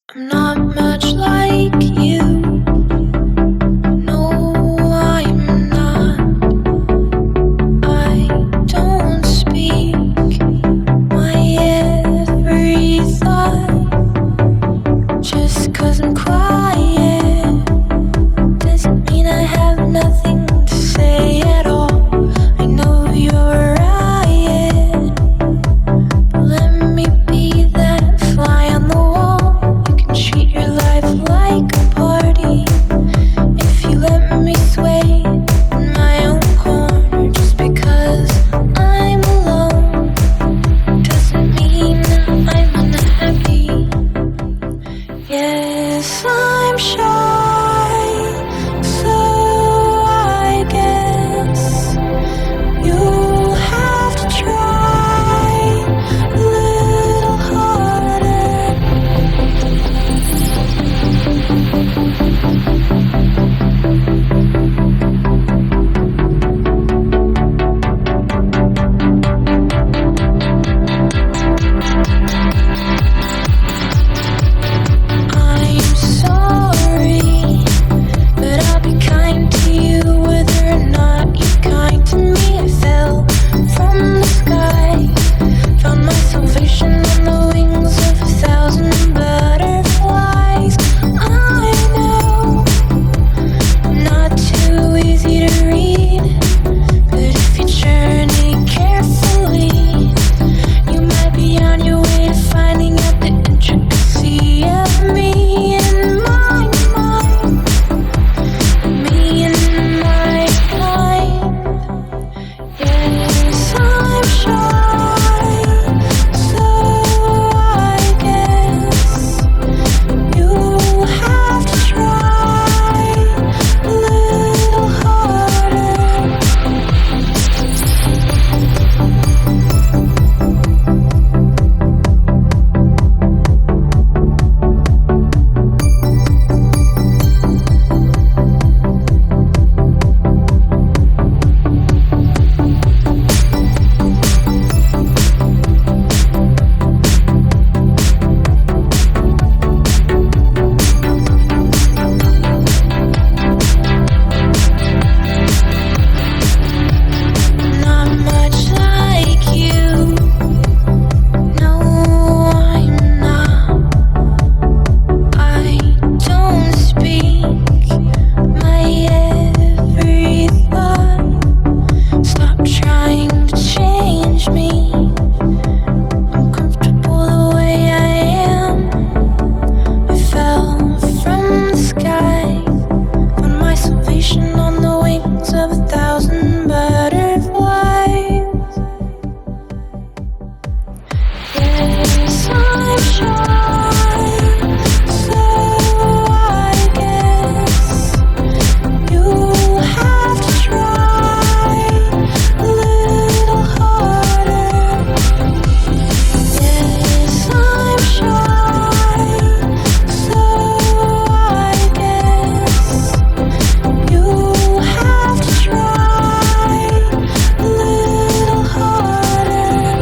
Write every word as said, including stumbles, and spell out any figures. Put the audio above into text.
I'm not much like you. No, I'm not. I don't speak my every thought. Just 'cause I'm quiet doesn't mean I have nothing to say at all. I know you're right, but let me be that fly on the wall. You can treat your life like a party if you let me sway in my own corner. Just because I'm alone doesn't mean I'm unhappy. Yes, I'm shy, so I guess you'll have to try a little harder. I'm sorry, but I'll be kind to you whether or not you're kind to me. I fell from the sky, found my salvation on the wings of a thousand butterflies. I know I'm not too easy to read, but if you journey carefully, you might be on your way to finding out the intricacy of me and my mind, me and my mind. Yes, I'm shy, so I guess you'll have to try a little harder. Not much like you. No, I'm not. I don't speak my every thought. Stop trying to change me. I'm comfortable the way I am. I fell from the sky, found my salvation on the wings of a thousand butterflies. Yes, I'm shy, so I guess you'll have to try a little harder. Yes, I'm shy, so I guess you'll have to try a little harder.